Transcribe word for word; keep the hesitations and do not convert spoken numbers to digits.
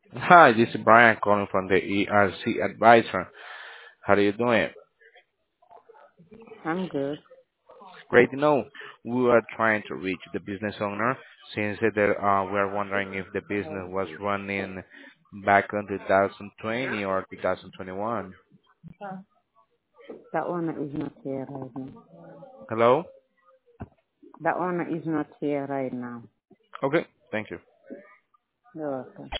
Hi, this is Brian calling from the E R C Advisor. How are you doing? I'm good. Great to know. We are trying to reach the business owner since that uh, we are wondering if the business was running back in two thousand twenty or two thousand twenty-one. The owner is not here right now. Hello? The owner is not here right now. Okay, thank you. You're welcome.